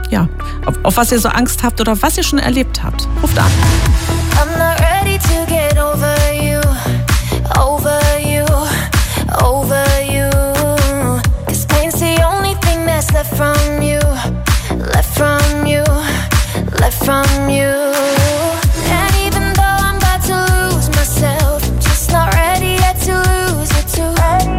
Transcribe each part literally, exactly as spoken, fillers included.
ja, auf, auf was ihr so Angst habt oder was ihr schon erlebt habt. Ruft an. I'm not ready to get over you, over you, over you. 'Cause pain's the only thing that's left from you, left from you, left from you. And even though I'm about to lose myself, I'm just not ready yet to lose you too.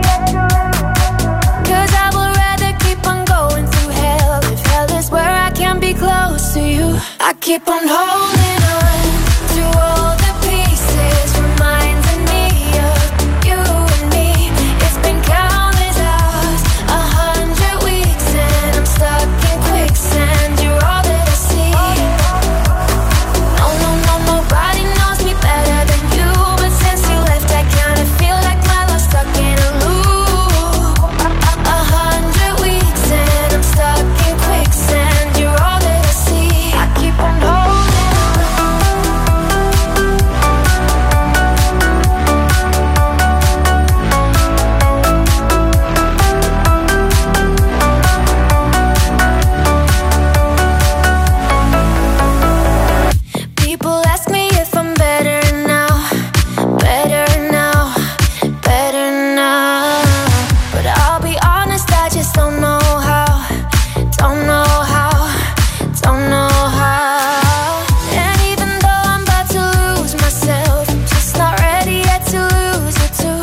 'Cause I would rather keep on going through hell, if hell is where I can be close to you. I keep on holding on to all the pieces, reminding me of you and me. It's been countless hours, a hundred weeks, and I'm stuck in quicksand. You're all that I see. No, no, no, nobody knows me better than you, but since you left, I kinda feel like my love's stuck in a loop. A hundred weeks, and I'm stuck in quicksand. You're all that I see. I keep on holding. People ask me if I'm better now, better now, better now. But I'll be honest, I just don't know how, don't know how, don't know how. And even though I'm about to lose myself, I'm just not ready yet to lose you too.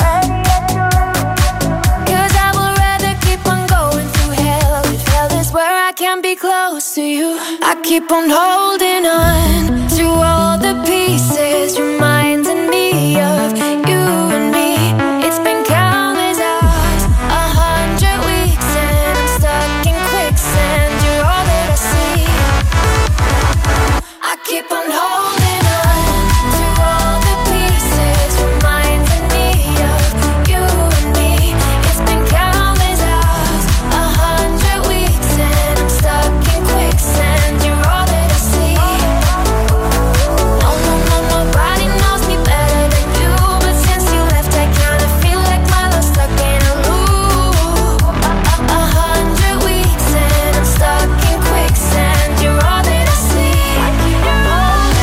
'Cause I would rather keep on going through hell, if hell is where I can be close to you. I keep on holding on to all the pieces, reminding me of you and me. It's been countless hours, a hundred weeks, and I'm stuck in quicksand. You're all that I see. I keep on holding on to all the pieces, reminding me of you and me. It's been countless hours, a hundred weeks, and I'm stuck in quicksand. You're all that I see. No, no, no, nobody knows me better than you, but since you left, I kinda feel like my love's stuck in a loop. A hundred weeks, and I'm stuck in quicksand. You're all that I see. I keep on holding.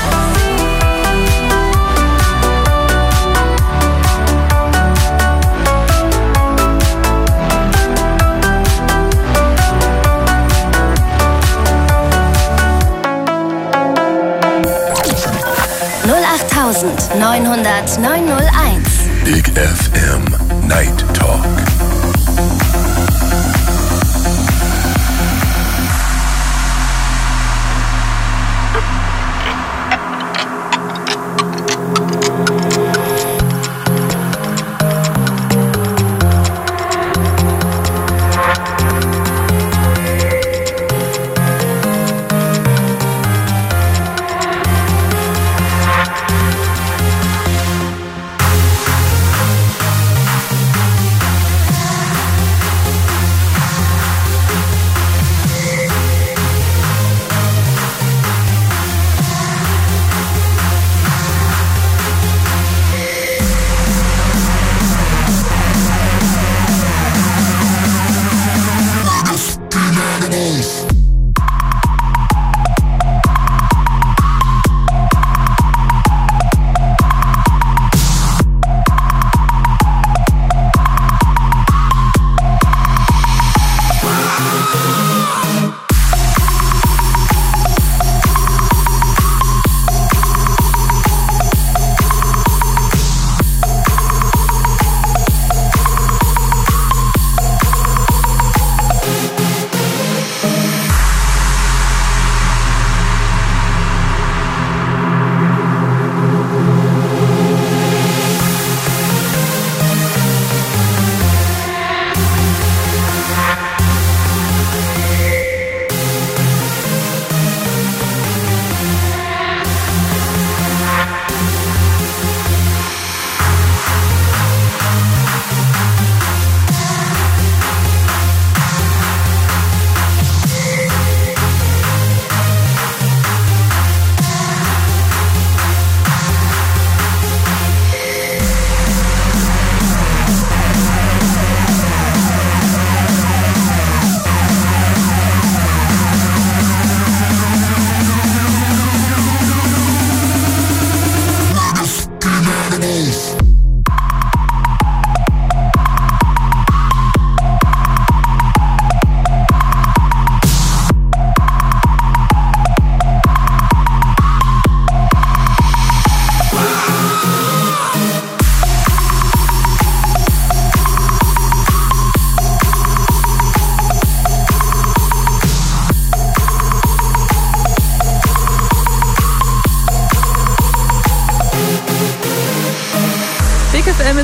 null acht neun null null neun null eins. Big F M Night Talk.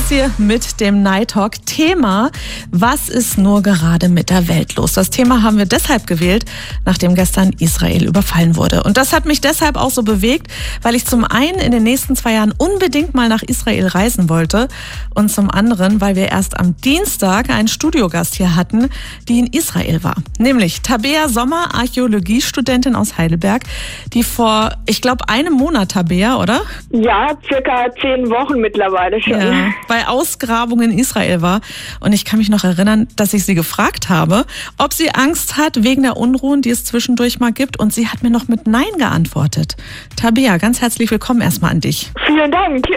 es hier mit dem Night Talk. Thema: Was ist nur gerade mit der Welt los? Das Thema haben wir deshalb gewählt, nachdem gestern Israel überfallen wurde. Und das hat mich deshalb auch so bewegt, weil ich zum einen in den nächsten zwei Jahren unbedingt mal nach Israel reisen wollte und zum anderen, weil wir erst am Dienstag einen Studiogast hier hatten, die in Israel war. Nämlich Tabea Sommer, Archäologiestudentin aus Heidelberg, die vor, ich glaube, einem Monat, Tabea, oder? Ja, circa zehn Wochen mittlerweile schon. Ja, bei Ausgrabungen in Israel war. Und ich kann mich noch erinnern, dass ich sie gefragt habe, ob sie Angst hat wegen der Unruhen, die es zwischendurch mal gibt. Und sie hat mir noch mit Nein geantwortet. Tabea, ganz herzlich willkommen erstmal an dich. Vielen Dank.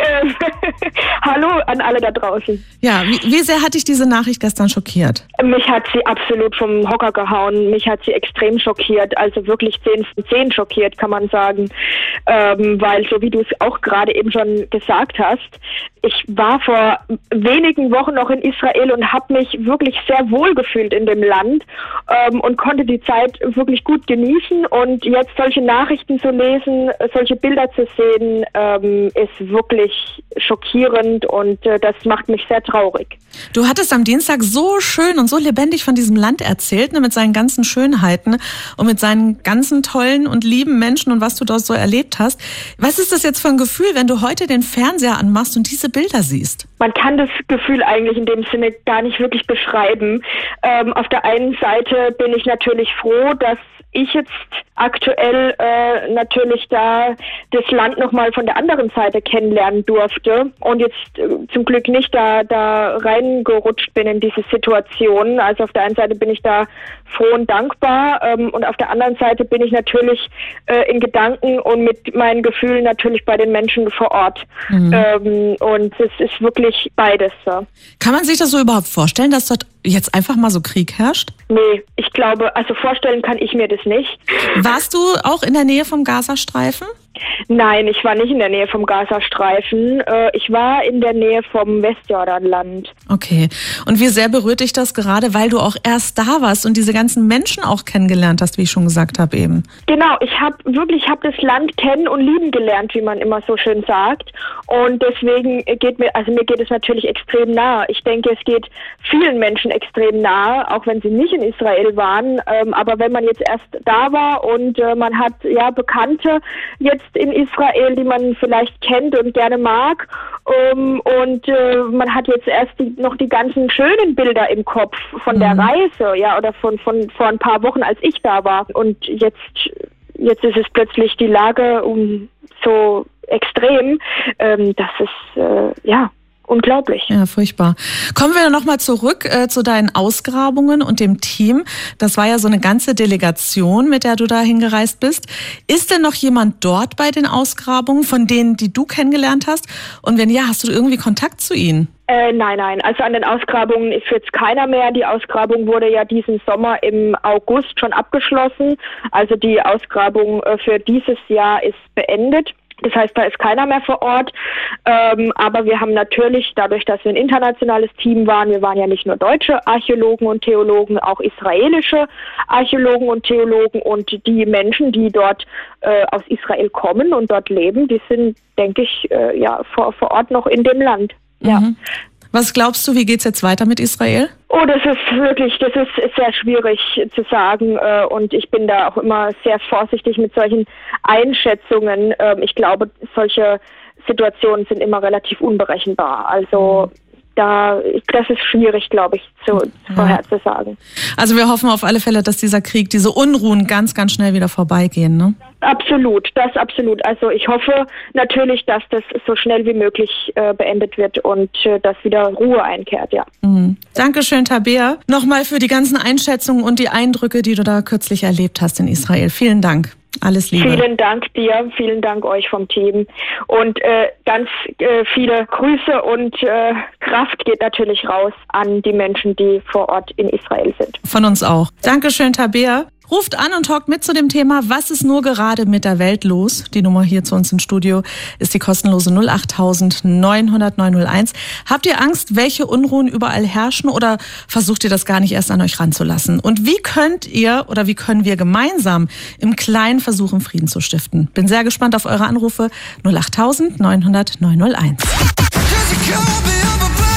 Hallo an alle da draußen. Ja, wie, wie sehr hat dich diese Nachricht gestern schockiert? Mich hat sie absolut vom Hocker gehauen. Mich hat sie extrem schockiert. Also wirklich zehn von zehn schockiert, kann man sagen. Ähm, weil, so wie du es auch gerade eben schon gesagt hast, ich war vor wenigen Wochen noch in Israel und habe mich wirklich sehr wohl gefühlt in dem Land ähm, und konnte die Zeit wirklich gut genießen. Und jetzt solche Nachrichten zu lesen, solche Bilder zu sehen, ähm, ist wirklich schockierend und äh, das macht mich sehr traurig. Du hattest am Dienstag so schön und so lebendig von diesem Land erzählt, ne, mit seinen ganzen Schönheiten und mit seinen ganzen tollen und lieben Menschen und was du dort so erlebt hast. Was ist das jetzt für ein Gefühl, wenn du heute den Fernseher anmachst und diese Bilder siehst? Man kann das Gefühl eigentlich in dem Sinne gar nicht wirklich beschreiben. Ähm, auf der einen Seite bin ich natürlich froh, dass ich jetzt aktuell äh, natürlich da das Land nochmal von der anderen Seite kennenlernen durfte und jetzt äh, zum Glück nicht da, da reingerutscht bin in diese Situation. Also auf der einen Seite bin ich da froh und dankbar ähm, und auf der anderen Seite bin ich natürlich äh, in Gedanken und mit meinen Gefühlen natürlich bei den Menschen vor Ort. Mhm. Ähm, und es ist wirklich beides. So. Kann man sich das so überhaupt vorstellen, dass dort jetzt einfach mal so Krieg herrscht? Nee, ich glaube, also vorstellen kann ich mir das nicht. Warst du auch in der Nähe vom Gazastreifen? Nein, ich war nicht in der Nähe vom Gazastreifen. Ich war in der Nähe vom Westjordanland. Okay. Und wie sehr berührt dich das gerade, weil du auch erst da warst und diese ganzen Menschen auch kennengelernt hast, wie ich schon gesagt habe eben? Genau, ich habe wirklich, ich habe das Land kennen und lieben gelernt, wie man immer so schön sagt. Und deswegen geht mir, also mir geht es natürlich extrem nahe. Ich denke, es geht vielen Menschen extrem nahe, auch wenn sie nicht in Israel waren. Aber wenn man jetzt erst da war und man hat ja Bekannte jetzt in Israel, die man vielleicht kennt und gerne mag. Um, und äh, man hat jetzt erst die, noch die ganzen schönen Bilder im Kopf von mhm. der Reise, ja, oder von, von vor ein paar Wochen, als ich da war. Und jetzt, jetzt ist es plötzlich die Lage um so extrem, ähm, dass es, äh, ja, unglaublich. Ja, furchtbar. Kommen wir nochmal zurück äh, zu deinen Ausgrabungen und dem Team. Das war ja so eine ganze Delegation, mit der du da hingereist bist. Ist denn noch jemand dort bei den Ausgrabungen, von denen, die du kennengelernt hast? Und wenn ja, hast du irgendwie Kontakt zu ihnen? Äh, nein, nein. Also an den Ausgrabungen ist jetzt keiner mehr. Die Ausgrabung wurde ja diesen Sommer im August schon abgeschlossen. Also die Ausgrabung äh, für dieses Jahr ist beendet. Das heißt, da ist keiner mehr vor Ort, ähm, aber wir haben natürlich, dadurch, dass wir ein internationales Team waren, wir waren ja nicht nur deutsche Archäologen und Theologen, auch israelische Archäologen und Theologen und die Menschen, die dort äh, aus Israel kommen und dort leben, die sind, denke ich, äh, ja vor, vor Ort noch in dem Land. Ja. Mhm. Was glaubst du, wie geht's jetzt weiter mit Israel? Oh, das ist wirklich, das ist sehr schwierig zu sagen und ich bin da auch immer sehr vorsichtig mit solchen Einschätzungen. Ich glaube, solche Situationen sind immer relativ unberechenbar. Also da, das ist schwierig, glaube ich, zu, vorher zu sagen. Also wir hoffen auf alle Fälle, dass dieser Krieg, diese Unruhen ganz, ganz schnell wieder vorbeigehen, ne? Absolut, das absolut. Also ich hoffe natürlich, dass das so schnell wie möglich äh, beendet wird und äh, dass wieder Ruhe einkehrt, ja. Mhm. Dankeschön, Tabea. Nochmal für die ganzen Einschätzungen und die Eindrücke, die du da kürzlich erlebt hast in Israel. Vielen Dank. Alles Liebe. Vielen Dank dir, vielen Dank euch vom Team und äh, ganz äh, viele Grüße und äh, Kraft geht natürlich raus an die Menschen, die vor Ort in Israel sind. Von uns auch. Dankeschön, Tabea. Ruft an und talkt mit zu dem Thema, was ist nur gerade mit der Welt los? Die Nummer hier zu uns im Studio ist die kostenlose null acht neun null null neun null eins. Habt ihr Angst, welche Unruhen überall herrschen oder versucht ihr das gar nicht erst an euch ranzulassen? Und wie könnt ihr oder wie können wir gemeinsam im Kleinen versuchen, Frieden zu stiften? Bin sehr gespannt auf eure Anrufe null acht neun null null neun null eins.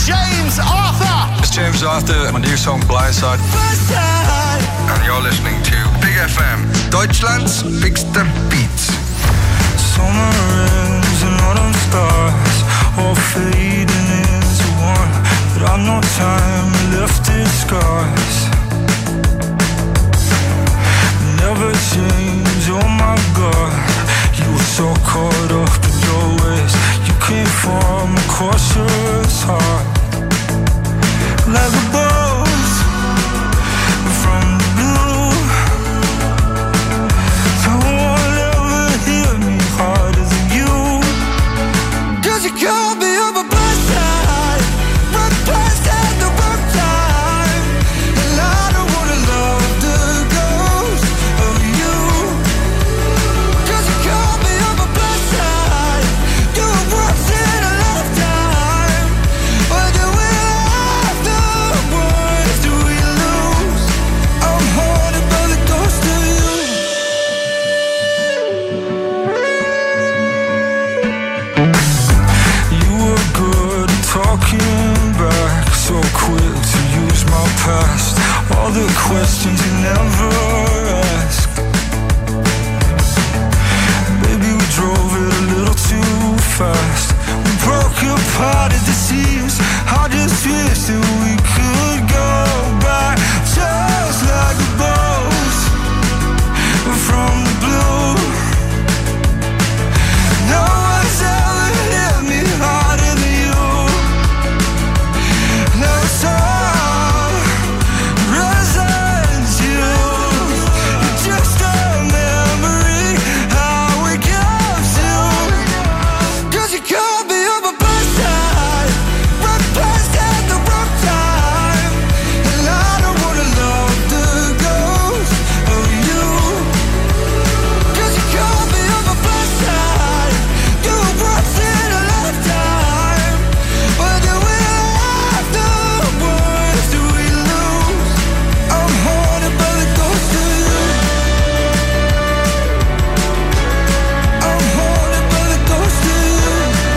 James Arthur. It's James Arthur, my new song Blindside. And you're listening to Big F M, Deutschland's bigste Beats. Summer ends and autumn stars, all fading into one. But I've no time left in scars. Never change, oh my God. You were so caught up in your ways. You came from a cautious heart. Like a bolt from the blue. No one ever hit me harder than you. Cause you called me up a blindside, right past at the wrong time. And I don't wanna love the ghost of you. Cause you called me up a blindside. Do it once in a lifetime. But do we afterwards? Do we lose? I'm haunted by the ghost of you. You were good at talking back, so quick to use my past. All the questions you never asked. Baby, we drove it a little too fast. We broke apart at the seams. I just wish that we could go back, just like a boat from the blue. No one's ever hit me harder than you. Now it's all residues. You're just a memory I wake up to. Cause you called me up a blindside, right past at the wrong time. And I don't wanna love the ghost of you. Cause you called me up a blindside. Do it once in a lifetime. But do we afterwards? Do we lose? I'm haunted by the ghost of you. I'm haunted by the ghost of you.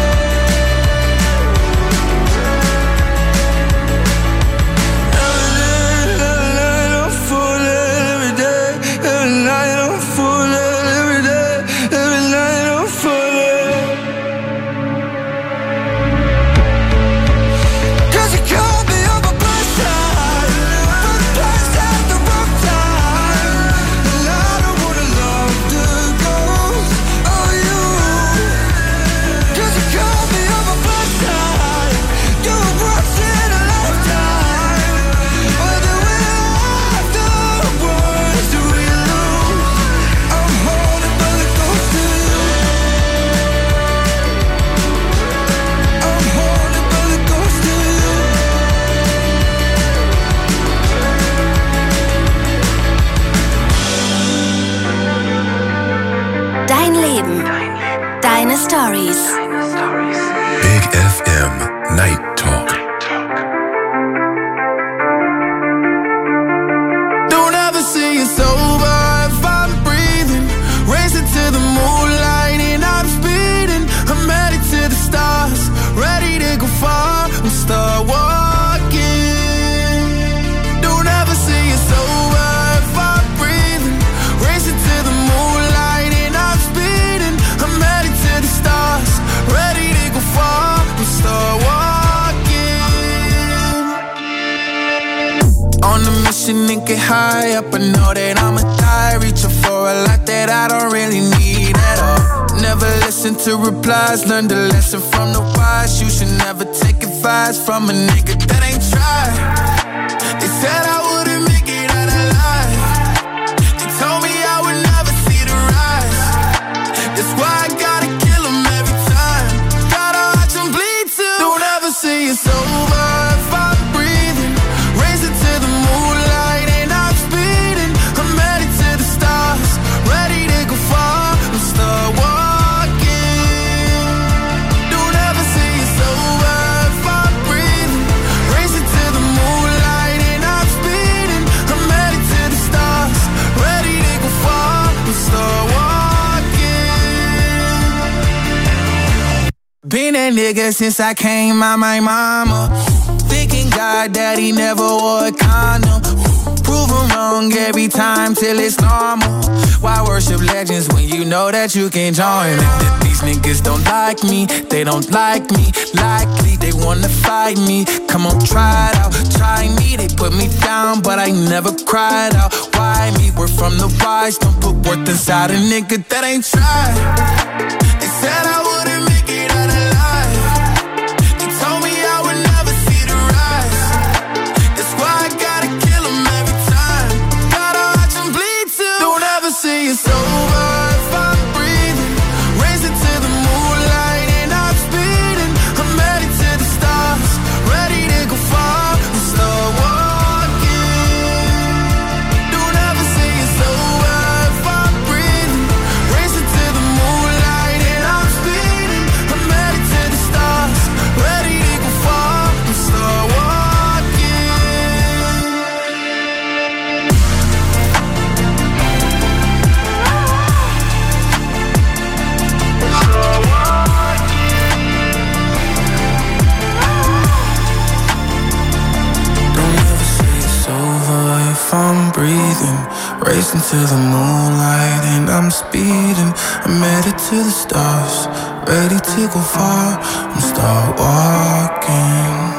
Every night I'm falling, every day. Every night I'm falling, every day. Every night I'm falling. Cause you called me up a blindside, right past at the wrong time. And I don't wanna love the ghost of you. Cause you called me up a blindside. Do it once in a lifetime. But do we afterwards? Do we lose? I'm haunted by the ghost of you. I'm haunted by the ghost of you. Dein Leben. Deine Stories. Big F M Night Talk. Don't ever say it's over if I'm breathing. Racing to the moonlight and I'm speeding. I'm headed to the stars, ready to go far and start walking. Don't ever say it's over if I'm breathing. Racing to the moonlight and I'm speeding. I'm headed to the stars, ready to go far and start walking. On a mission and get high up, I know that I'ma die. Reaching for a lot that I don't really need at all. Never listen to replies, learn the lesson from the wise. You should never take advice from a nigga that ain't tried. They said I wouldn't make it out alive. They told me I would never see the rise. That's why I gotta kill 'em every time. Gotta watch 'em bleed too. Don't ever say it's over if I'm breathing. Racing to the moonlight and I'm speeding. I'm headed to the stars, ready to go far and start walking. Don't ever say it's over if I'm breathing. Racing to the moonlight and I'm speeding. that nigga since I came out my mama. Thinking God that he never wore a condom. Prove him wrong every time till it's normal. Why worship legends when you know that you can join? These niggas don't like me, they don't like me. Likely they wanna fight me. Come on, try it out, try me. They put me down, but I never cried out. Why me? We're from the wise. Don't put worth inside a nigga that ain't tried. They said I wouldn't make it out alive. They told me I would never see the rise. That's why I gotta kill them every time. Gotta watch them bleed too. Don't ever say it's over if I'm breathing. Racing to the moonlight and I'm speeding. I'm headed to the stars, ready to go far and start walking. Don't ever say it's over if I'm breathing. Racing to the moonlight and I'm speeding. I'm headed to the stars, ready to go far and start walking. Don't ever say it's over if I'm breathing. Racing to the moonlight and I'm speeding. I'm headed to the stars, ready to go far and start walking.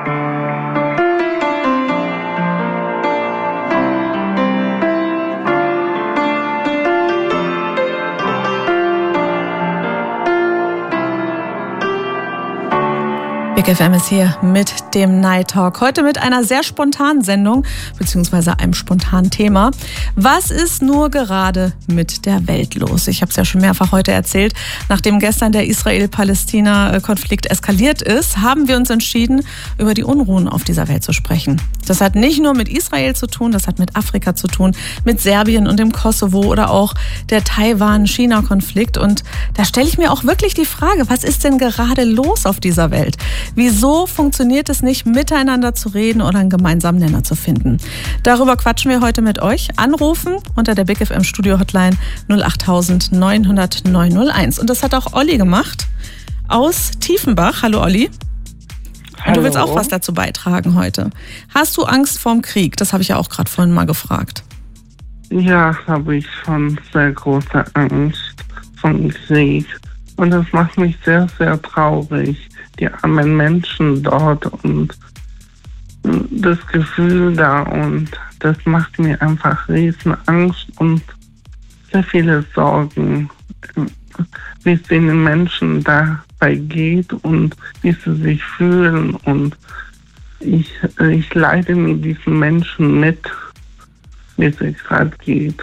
Big F M ist hier mit dem Night Talk. Heute mit einer sehr spontanen Sendung, beziehungsweise einem spontanen Thema. Was ist nur gerade mit der Welt los? Ich habe es ja schon mehrfach heute erzählt. Nachdem gestern der Israel-Palästina-Konflikt eskaliert ist, haben wir uns entschieden, über die Unruhen auf dieser Welt zu sprechen. Das hat nicht nur mit Israel zu tun, das hat mit Afrika zu tun, mit Serbien und dem Kosovo oder auch der Taiwan-China-Konflikt. Und da stelle ich mir auch wirklich die Frage, was ist denn gerade los auf dieser Welt? Wieso funktioniert es nicht, miteinander zu reden oder einen gemeinsamen Nenner zu finden? Darüber quatschen wir heute mit euch. Anrufen unter der Big F M Studio Hotline null acht neun null null neun null eins. Und das hat auch Olli gemacht aus Tiefenbach. Hallo Olli. Hallo. Und du willst auch was dazu beitragen heute. Hast du Angst vorm Krieg? Das habe ich ja auch gerade vorhin mal gefragt. Ja, habe ich schon sehr große Angst vom Krieg. Und das macht mich sehr, sehr traurig. Die armen Menschen dort und das Gefühl da, und das macht mir einfach riesen Angst und sehr viele Sorgen, wie es den Menschen dabei geht und wie sie sich fühlen, und ich, ich leide mit diesen Menschen mit, wie es gerade geht,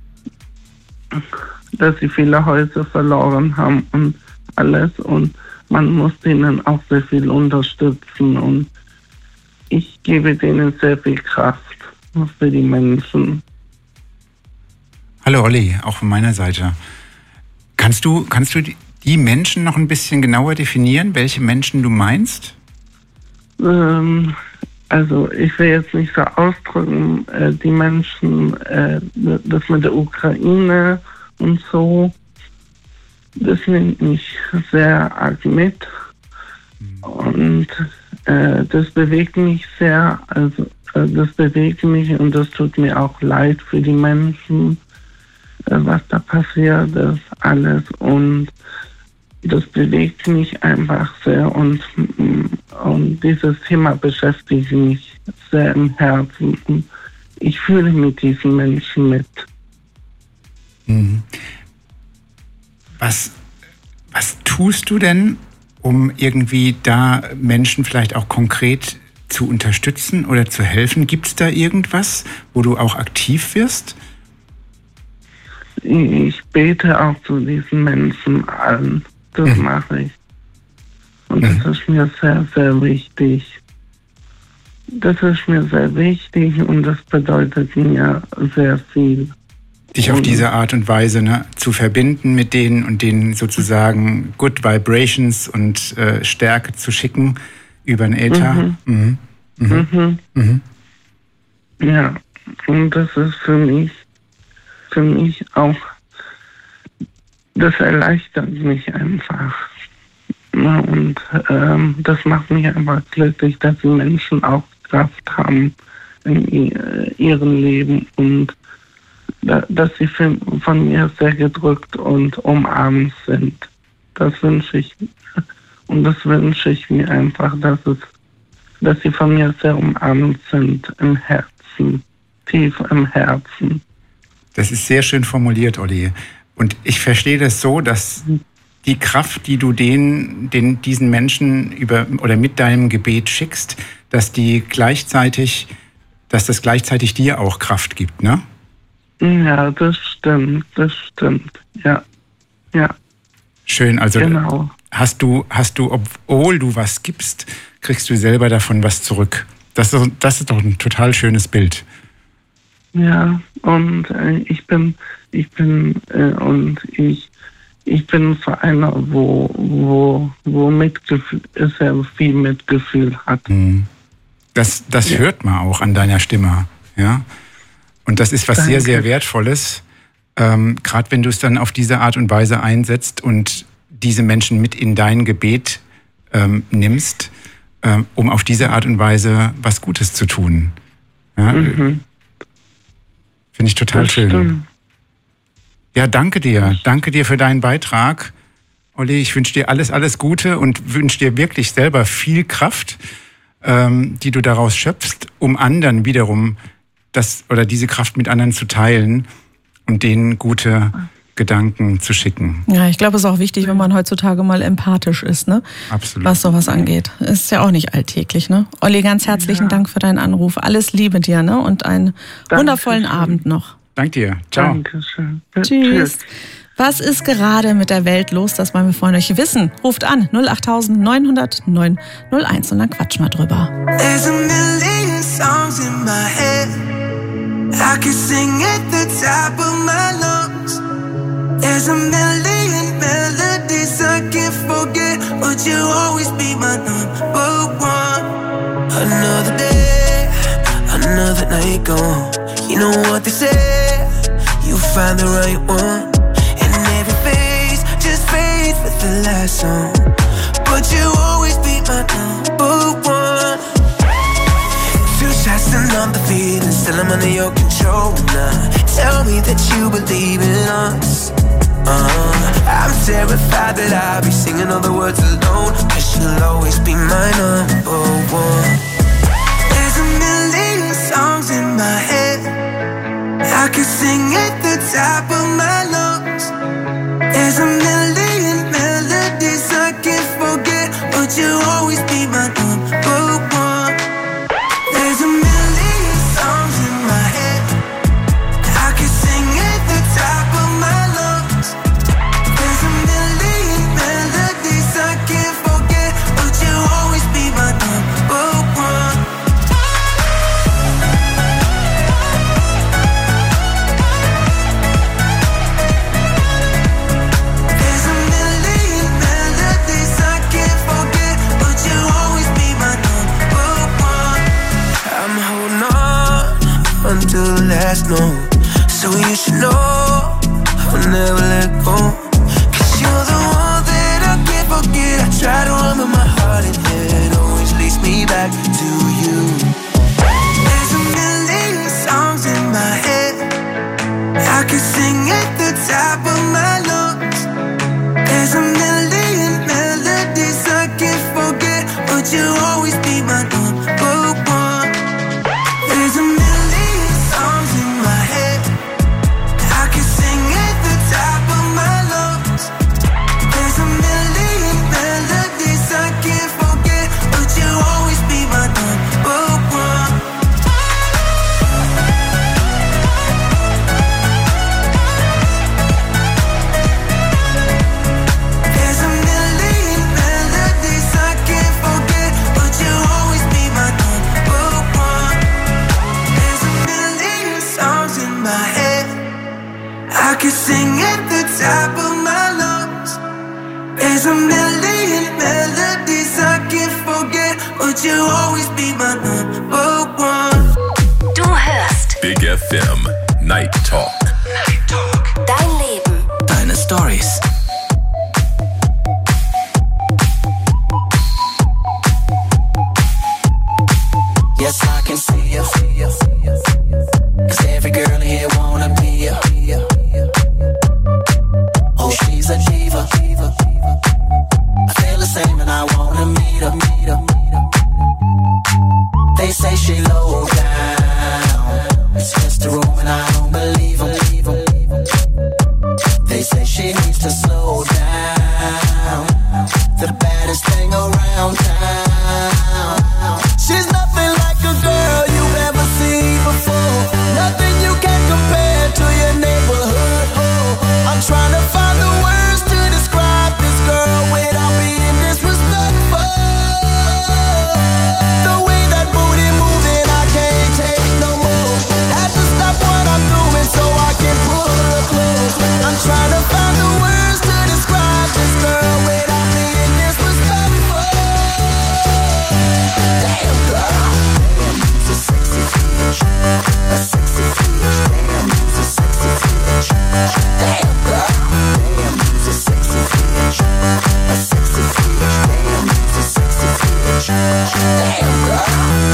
dass sie viele Häuser verloren haben und alles, und man muss denen auch sehr viel unterstützen, und ich gebe denen sehr viel Kraft für die Menschen. Hallo Olli, auch von meiner Seite. Kannst du, kannst du die Menschen noch ein bisschen genauer definieren, welche Menschen du meinst? Ähm, also ich will jetzt nicht so ausdrücken, äh, die Menschen, äh, das mit der Ukraine und so, das nimmt mich sehr arg mit, und äh, das bewegt mich sehr, also äh, das bewegt mich und das tut mir auch leid für die Menschen, äh, was da passiert ist, alles, und das bewegt mich einfach sehr, und, und dieses Thema beschäftigt mich sehr im Herzen, und ich fühle mit diesen Menschen mit. Mhm. Was, was tust du denn, um irgendwie da Menschen vielleicht auch konkret zu unterstützen oder zu helfen? Gibt es da irgendwas, wo du auch aktiv wirst? Ich bete auch zu diesen Menschen an. Das mhm. mache ich. Und mhm. das ist mir sehr, sehr wichtig. Das ist mir sehr wichtig und das bedeutet mir sehr viel. Dich auf diese Art und Weise, ne, zu verbinden mit denen und denen sozusagen Good Vibrations und äh, Stärke zu schicken über den Äther. Mhm. Mhm. Mhm. Mhm. Mhm. Ja, und das ist für mich, für mich auch, das erleichtert mich einfach. Und ähm, das macht mich einfach glücklich, dass die Menschen auch Kraft haben in ihrem Leben und dass sie von mir sehr gedrückt und umarmt sind. Das wünsche ich und das wünsche ich mir einfach, dass es, dass sie von mir sehr umarmt sind im Herzen, tief im Herzen. Das ist sehr schön formuliert, Olli. Und ich verstehe das so, dass die Kraft, die du den, den diesen Menschen über oder mit deinem Gebet schickst, dass die gleichzeitig, dass das gleichzeitig dir auch Kraft gibt, ne? Ja, das stimmt, das stimmt, ja, ja. Schön, also genau. hast du, hast du, obwohl du was gibst, kriegst du selber davon was zurück. Das ist, das ist doch ein total schönes Bild. Ja, und äh, ich bin, ich bin, äh, und ich, ich bin für einer, wo, wo, wo Mitgefühl, sehr viel Mitgefühl hat. Das, das ja. hört man auch an deiner Stimme, ja. Und das ist was Danke. sehr, sehr Wertvolles, ähm, gerade wenn du es dann auf diese Art und Weise einsetzt und diese Menschen mit in dein Gebet ähm, nimmst, ähm, um auf diese Art und Weise was Gutes zu tun. Ja? Mhm. Finde ich total das schön. Stimmt. Ja, danke dir. Danke dir für deinen Beitrag. Olli, ich wünsche dir alles, alles Gute und wünsche dir wirklich selber viel Kraft, ähm, die du daraus schöpfst, um anderen wiederum das oder diese Kraft mit anderen zu teilen und denen gute Gedanken zu schicken. Ja, ich glaube, es ist auch wichtig, wenn man heutzutage mal empathisch ist, ne? Absolut. Was sowas angeht. Ist ja auch nicht alltäglich, ne? Olli, ganz herzlichen ja. Dank für deinen Anruf. Alles Liebe dir, ne? Und einen Dankeschön. Wundervollen Abend noch. Danke dir. Ciao. Dankeschön. Tschüss. Was ist gerade mit der Welt los? Das wollen wir von euch wissen. Ruft an null acht neun null null neun null eins und dann quatsch mal drüber. There's a million songs in my head. I can sing at the top of my lungs. There's a million melodies I can't forget, but you'll always be my number one. Another day, another night gone. You know what they say, you find the right one. And every phase just fades with the last song, but you'll always be my number one. Two shots and I'm the feeling, still I'm under your control now. Tell me that you believe in us. uh, I'm terrified that I'll be singing all the words alone, cause you'll always be my number one. There's a million songs in my head, I can sing at the top of my lungs. There's a million melodies I can't forget, but you'll always be my number one. There's a million songs in my head, I can sing at the top of my lungs. There's a million melodies I can't forget, but you'll always be my number one. There's a million melodies I can't forget, but you'll always be my number one. I'm holding on until the last note, so you should know I'll never let go. Cause you're the one that I can't forget. I try to run, but my heart and head always leads me back to you. There's a million songs in my head, I can sing at the top of my lungs. There's a million melodies I can't forget, but you'll always be my number one. There's a million songs in my head, I can sing at the top of my lungs. There's a million melodies I can't forget, but you'll always be my number one. There's a million melodies I can't forget, but you'll always be my number one. There's a million songs in my head, I can sing at the top of my lungs. There's a million melodies I can't forget, but you'll always be my number one. Du hörst Big F M Night Talk. Night Talk. Dein Leben. Deine Stories. she needs to slow down. The baddest thing around town. She's nothing like a girl you've ever seen before. Nothing you can compare to your neighborhood. Oh, I'm trying to find the words to describe this girl without being disrespectful. The way that booty moving, I can't take no more. Had to stop what I'm doing so I can pull her close. I'm trying to find the words to describe this girl without being disrespectful. Damn girl, damn, you's a sexy bitch, a sexy bitch. Damn, you's a sexy bitch. Damn girl, damn, you's a sexy bitch, a sexy bitch. Damn, you's a sexy bitch. Damn girl.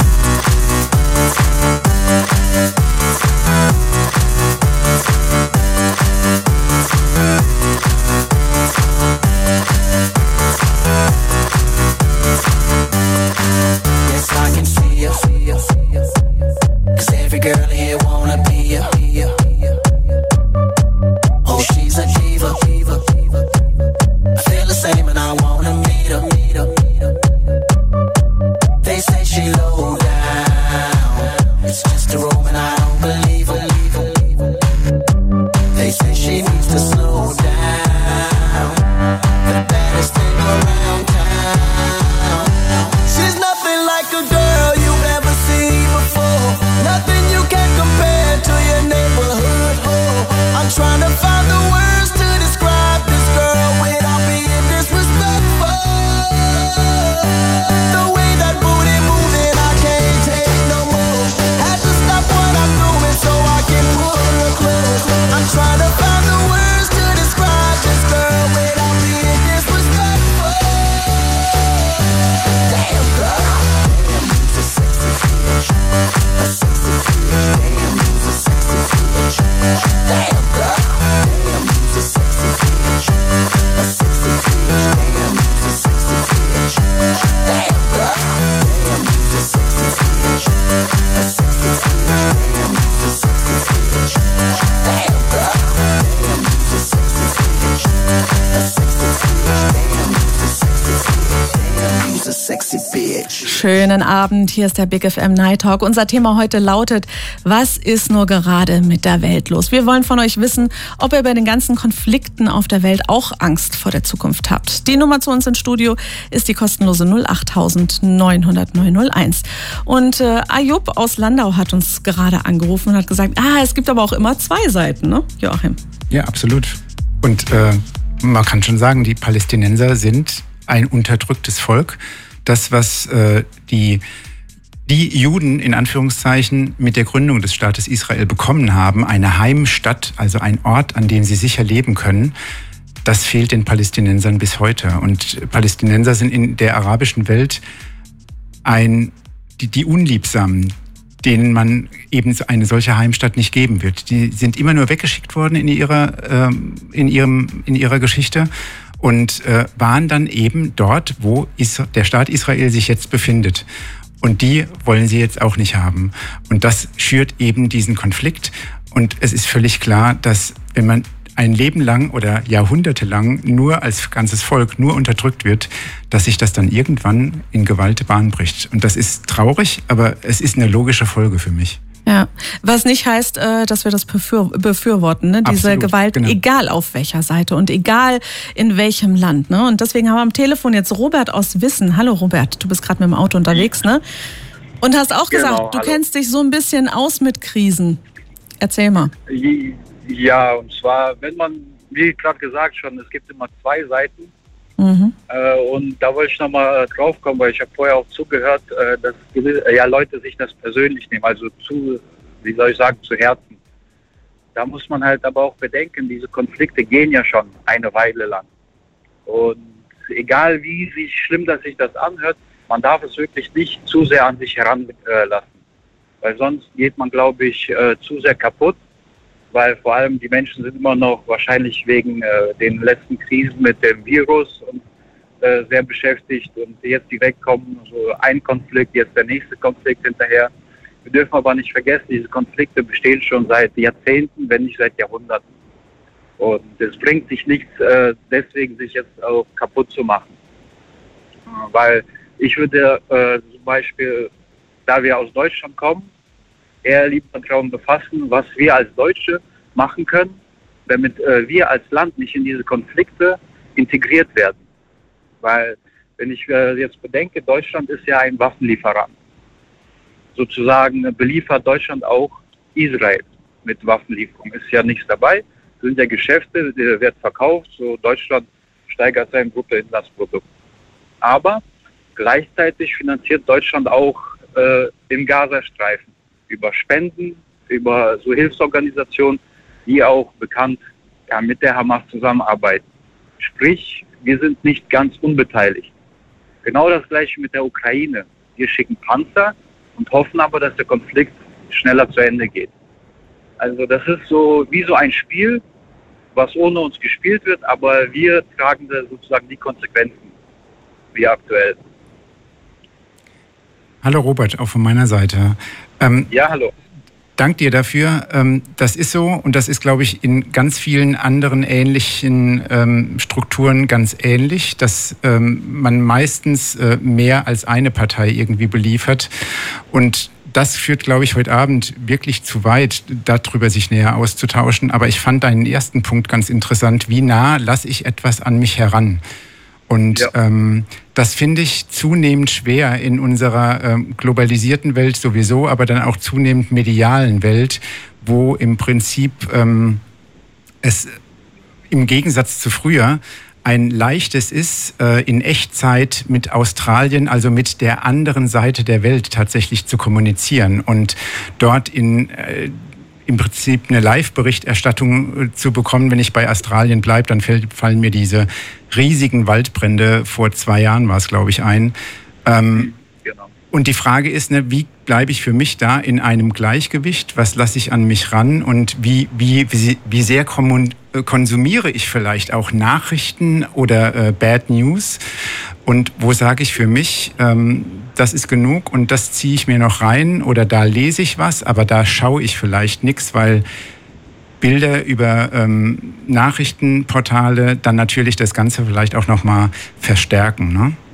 Yes, I can see you, see you, see you. 'Cause every girl here wanna be you, be you. Oh, she's a diva, diva, diva. I feel the same and I wanna meet her, meet her, meet her. They say she low down. It's just a room and I don't believe her, believe her, believe her. They say she needs to slow down. The baddest thing around town. She's nothing like a girl you've ever seen before. Nothing you can compare to your neighborhood. Oh, I'm trying to find the words to describe this girl without being disrespectful. The way that booty moving, I can't take no more. Had to stop what I'm doing so I can pull her close. I'm trying to find the words to describe this girl without being disrespectful. Damn girl, damn, you's a sexy bitch, a sexy bitch. Damn, you's a sexy bitch. Damn girl, damn, you's a sexy bitch, a sexy bitch. Damn, you's a sexy bitch. Damn girl, damn, you's a sexy bitch, a sexy bitch. Damn, you's a sexy bitch. Damn girl, damn, you's a sexy bitch, a sexy bitch. Damn, you's a sexy bitch. Damn, you's a sexy bitch. Schönen Abend, hier ist der Big F M Night Talk. Unser Thema heute lautet, was ist nur gerade mit der Welt los? Wir wollen von euch wissen, ob ihr bei den ganzen Konflikten auf der Welt auch Angst vor der Zukunft habt. Die Nummer zu uns ins Studio ist die kostenlose null acht neun null null neun null eins. Und äh, Ayub aus Landau hat uns gerade angerufen und hat gesagt, ah, es gibt aber auch immer zwei Seiten, ne, Joachim? Ja, absolut. Und äh, man kann schon sagen, die Palästinenser sind ein unterdrücktes Volk. Das, was äh, die, die Juden in Anführungszeichen mit der Gründung des Staates Israel bekommen haben, eine Heimstatt, also ein Ort, an dem sie sicher leben können, das fehlt den Palästinensern bis heute. Und Palästinenser sind in der arabischen Welt ein, die, die Unliebsamen, denen man eben eine solche Heimstatt nicht geben wird. Die sind immer nur weggeschickt worden in ihrer, äh, in ihrem, in ihrer Geschichte. Und äh, waren dann eben dort, wo Is- der Staat Israel sich jetzt befindet. Und die wollen sie jetzt auch nicht haben. Und das schürt eben diesen Konflikt. Und es ist völlig klar, dass wenn man ein Leben lang oder jahrhundertelang nur als ganzes Volk nur unterdrückt wird, dass sich das dann irgendwann in Gewalt Bahn bricht. Und das ist traurig, aber es ist eine logische Folge für mich. Ja, was nicht heißt, dass wir das befür- befürworten, ne? Diese Absolut, Gewalt, genau. Egal auf welcher Seite und egal in welchem Land. Ne? Und deswegen haben wir am Telefon jetzt Robert aus Wissen. Hallo Robert, du bist gerade mit dem Auto unterwegs, ne? Und hast auch Genau, gesagt, du hallo. kennst dich so ein bisschen aus mit Krisen. Erzähl mal. Ja, und zwar, wenn man, wie gerade gesagt schon, es gibt immer zwei Seiten. Mhm. Äh, und da wollte ich nochmal drauf kommen, weil ich habe vorher auch zugehört, äh, dass gewisse, äh, ja, Leute sich das persönlich nehmen, also zu, wie soll ich sagen, zu Herzen. Da muss man halt aber auch bedenken, diese Konflikte gehen ja schon eine Weile lang. Und egal wie, wie schlimm das sich das anhört, man darf es wirklich nicht zu sehr an sich heranlassen. Äh, weil sonst geht man, glaube ich, äh, zu sehr kaputt. Weil vor allem die Menschen sind immer noch wahrscheinlich wegen äh, den letzten Krisen mit dem Virus und, äh, sehr beschäftigt und jetzt direkt kommen so ein Konflikt, jetzt der nächste Konflikt hinterher. Wir dürfen aber nicht vergessen, diese Konflikte bestehen schon seit Jahrzehnten, wenn nicht seit Jahrhunderten. Und es bringt sich nichts, äh, deswegen sich jetzt auch kaputt zu machen. Äh, weil ich würde äh, zum Beispiel, da wir aus Deutschland kommen, eher lieber darum befassen, was wir als Deutsche machen können, damit äh, wir als Land nicht in diese Konflikte integriert werden. Weil, wenn ich äh, jetzt bedenke, Deutschland ist ja ein Waffenlieferant. Sozusagen beliefert Deutschland auch Israel mit Waffenlieferung. Ist ja nichts dabei, sind ja Geschäfte, der wird verkauft, so Deutschland steigert sein Bruttoinlandsprodukt. Aber gleichzeitig finanziert Deutschland auch äh, im Gazastreifen über Spenden, über so Hilfsorganisationen, die auch bekannt ja, mit der Hamas zusammenarbeiten. Sprich, wir sind nicht ganz unbeteiligt. Genau das gleiche mit der Ukraine. Wir schicken Panzer und hoffen aber, dass der Konflikt schneller zu Ende geht. Also das ist so wie so ein Spiel, was ohne uns gespielt wird, aber wir tragen da sozusagen die Konsequenzen, wie aktuell. Hallo Robert, auch von meiner Seite. Ähm, ja, hallo. Dank dir dafür. Ähm, das ist so und das ist, glaube ich, in ganz vielen anderen ähnlichen ähm, Strukturen ganz ähnlich, dass ähm, man meistens äh, mehr als eine Partei irgendwie beliefert. Und das führt, glaube ich, heute Abend wirklich zu weit, darüber sich näher auszutauschen. Aber ich fand deinen ersten Punkt ganz interessant. Wie nah lasse ich etwas an mich heran? Und ja. ähm, das finde ich zunehmend schwer in unserer ähm, globalisierten Welt sowieso, aber dann auch zunehmend medialen Welt, wo im Prinzip ähm, es im Gegensatz zu früher ein leichtes ist, äh, in Echtzeit mit Australien, also mit der anderen Seite der Welt tatsächlich zu kommunizieren und dort in äh, im Prinzip eine Live-Berichterstattung zu bekommen. Wenn ich bei Australien bleibe, dann fallen mir diese riesigen Waldbrände, vor zwei Jahren war es, glaube ich, ein. Ähm, genau. Und die Frage ist, ne, wie bleibe ich für mich da in einem Gleichgewicht? Was lasse ich an mich ran? Und wie, wie, wie, wie sehr kommun- konsumiere ich vielleicht auch Nachrichten oder äh, Bad News? Und wo sage ich für mich, ähm, das ist genug und das ziehe ich mir noch rein oder da lese ich was, aber da schaue ich vielleicht nichts, weil Bilder über ähm, Nachrichtenportale dann natürlich das Ganze vielleicht auch nochmal verstärken,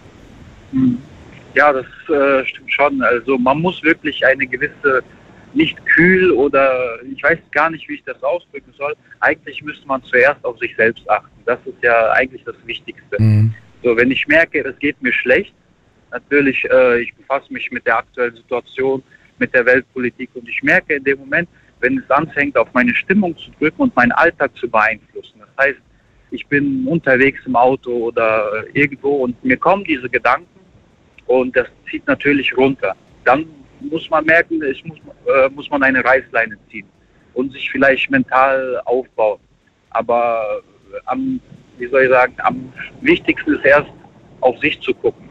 ne? Ja, das äh, stimmt schon. Also man muss wirklich eine gewisse, nicht kühl oder ich weiß gar nicht, wie ich das ausdrücken soll. Eigentlich müsste man zuerst auf sich selbst achten. Das ist ja eigentlich das Wichtigste. Mhm. So, wenn ich merke, es geht mir schlecht, natürlich, äh, ich befasse mich mit der aktuellen Situation, mit der Weltpolitik und ich merke in dem Moment, wenn es anfängt, auf meine Stimmung zu drücken und meinen Alltag zu beeinflussen. Das heißt, ich bin unterwegs im Auto oder irgendwo und mir kommen diese Gedanken und das zieht natürlich runter. Dann muss man merken, es muss, äh, muss man eine Reißleine ziehen und sich vielleicht mental aufbauen. Aber am, wie soll ich sagen, am wichtigsten ist erst auf sich zu gucken.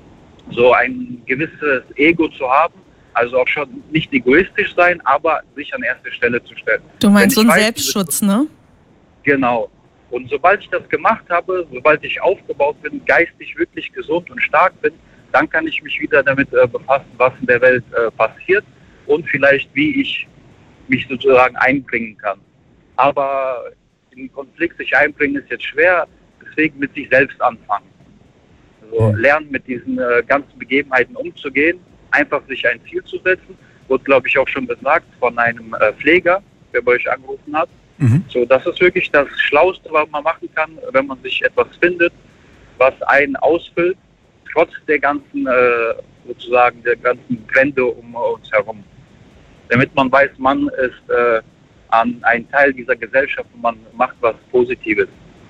So ein gewisses Ego zu haben, also auch schon nicht egoistisch sein, aber sich an erste Stelle zu stellen. Du meinst so einen Selbstschutz, ne? Genau. Und sobald ich das gemacht habe, sobald ich aufgebaut bin, geistig wirklich gesund und stark bin, dann kann ich mich wieder damit äh, befassen, was in der Welt äh, passiert und vielleicht, wie ich mich sozusagen einbringen kann. Aber in den Konflikt sich einbringen ist jetzt schwer, deswegen mit sich selbst anfangen. Also lernen, mit diesen äh, ganzen Begebenheiten umzugehen, einfach sich ein Ziel zu setzen. Wurde, glaube ich, auch schon gesagt von einem äh, Pfleger, der bei euch angerufen hat. Mhm. So, das ist wirklich das Schlauste, was man machen kann, wenn man sich etwas findet, was einen ausfüllt, trotz der ganzen, äh, sozusagen, der ganzen Brände um uns herum. Damit man weiß, man ist äh, an ein Teil dieser Gesellschaft und man macht was Positives.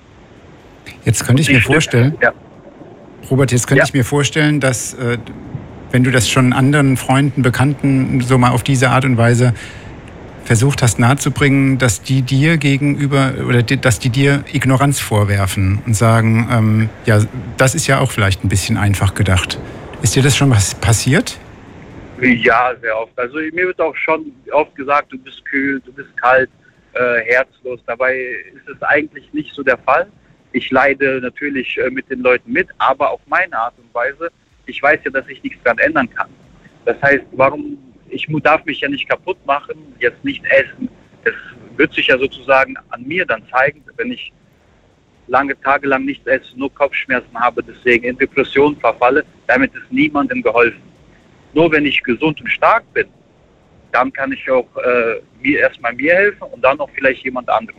Jetzt könnte ich mir vorstellen, ja. Robert, jetzt könnte ja. ich mir vorstellen, dass, äh, wenn du das schon anderen Freunden, Bekannten so mal auf diese Art und Weise versucht hast nahezubringen, dass die dir gegenüber oder die, dass die dir Ignoranz vorwerfen und sagen, ähm, ja, das ist ja auch vielleicht ein bisschen einfach gedacht. Ist dir das schon was passiert? Ja, sehr oft. Also mir wird auch schon oft gesagt, du bist kühl, du bist kalt, äh, herzlos. Dabei ist es eigentlich nicht so der Fall. Ich leide natürlich äh, mit den Leuten mit, aber auf meine Art und Weise. Ich weiß ja, dass ich nichts daran ändern kann. Das heißt, warum, ich darf mich ja nicht kaputt machen, jetzt nicht essen. Es wird sich ja sozusagen an mir dann zeigen, wenn ich lange Tage lang nichts esse, nur Kopfschmerzen habe, deswegen in Depressionen verfalle, damit ist niemandem geholfen. Nur wenn ich gesund und stark bin, dann kann ich auch äh, mir erstmal mir helfen und dann auch vielleicht jemand anderem.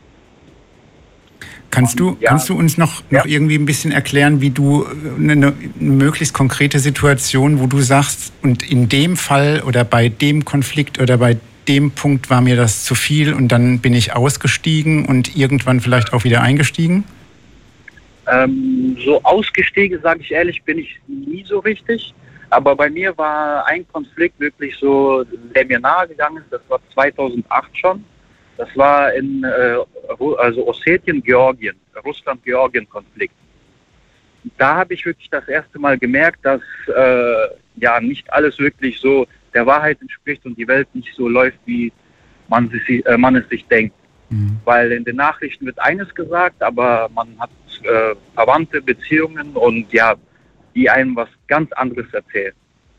Kannst du, ja. kannst du uns noch, noch ja. irgendwie ein bisschen erklären, wie du eine, eine möglichst konkrete Situation, wo du sagst, und in dem Fall oder bei dem Konflikt oder bei dem Punkt war mir das zu viel und dann bin ich ausgestiegen und irgendwann vielleicht auch wieder eingestiegen? Ähm, so ausgestiegen, sage ich ehrlich, bin ich nie so richtig. Aber bei mir war ein Konflikt wirklich so, der mir nahe gegangen ist, das war zweitausendacht schon. Das war in äh, also Ossetien, Georgien, Russland-Georgien-Konflikt. Da habe ich wirklich das erste Mal gemerkt, dass äh, ja nicht alles wirklich so der Wahrheit entspricht und die Welt nicht so läuft, wie man, sich, äh, man es sich denkt. Mhm. Weil in den Nachrichten wird eines gesagt, aber man hat äh, Verwandte, Beziehungen und ja, die einem was ganz anderes erzählen.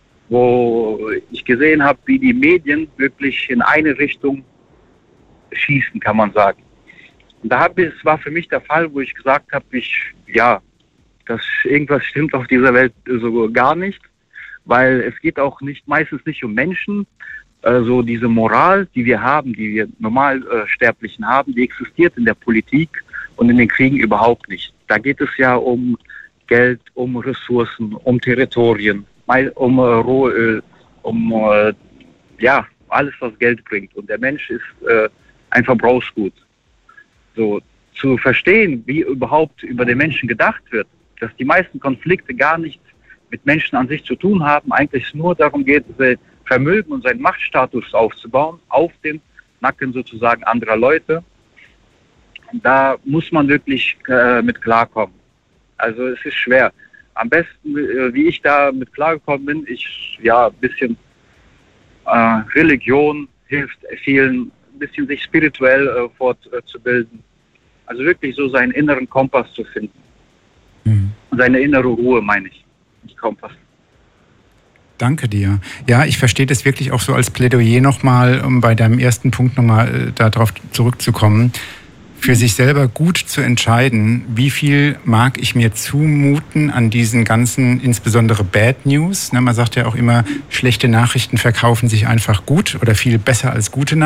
Wo ich gesehen habe, wie die Medien wirklich in eine Richtung schießen, kann man sagen. Und da hab ich, es war für mich der Fall, wo ich gesagt habe, ich, ja, das irgendwas stimmt auf dieser Welt so gar nicht, weil es geht auch nicht, meistens nicht um Menschen, also diese Moral, die wir haben, die wir Normalsterblichen haben, die existiert in der Politik und in den Kriegen überhaupt nicht. Da geht es ja um Geld, um Ressourcen, um Territorien, um äh, Rohöl, um äh, ja, alles, was Geld bringt. Und der Mensch ist äh, ein Verbrauchsgut. So, zu verstehen, wie überhaupt über den Menschen gedacht wird, dass die meisten Konflikte gar nichts mit Menschen an sich zu tun haben, eigentlich nur darum geht, sein Vermögen und seinen Machtstatus aufzubauen, auf dem Nacken sozusagen anderer Leute. Und da muss man wirklich äh, mit klarkommen. Also es ist schwer. Am besten, äh, wie ich da mit klargekommen bin, ich, ja, ein bisschen äh, Religion hilft vielen, ein bisschen sich spirituell äh, fortzubilden. Äh, also wirklich so seinen inneren Kompass zu finden. Mhm. Seine innere Ruhe, meine ich. Nicht Kompass. Danke dir. Ja, ich verstehe das wirklich auch so als Plädoyer nochmal, um bei deinem ersten Punkt nochmal äh, darauf zurückzukommen. Für sich selber gut zu entscheiden, wie viel mag ich mir zumuten an diesen ganzen, insbesondere Bad News. Man sagt ja auch immer, schlechte Nachrichten verkaufen sich einfach gut oder viel besser als gute Nachrichten.